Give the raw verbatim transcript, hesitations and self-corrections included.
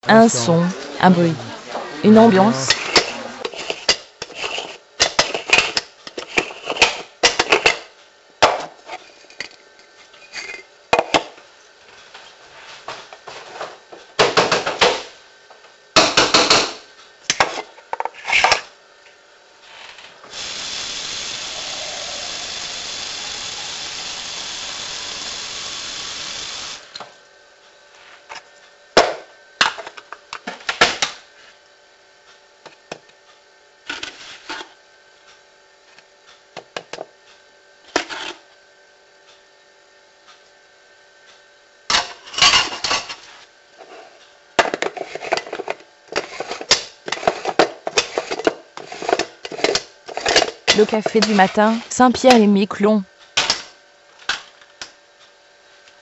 Un son, un bruit, une ambiance. Le café du matin, Saint-Pierre-et-Miquelon.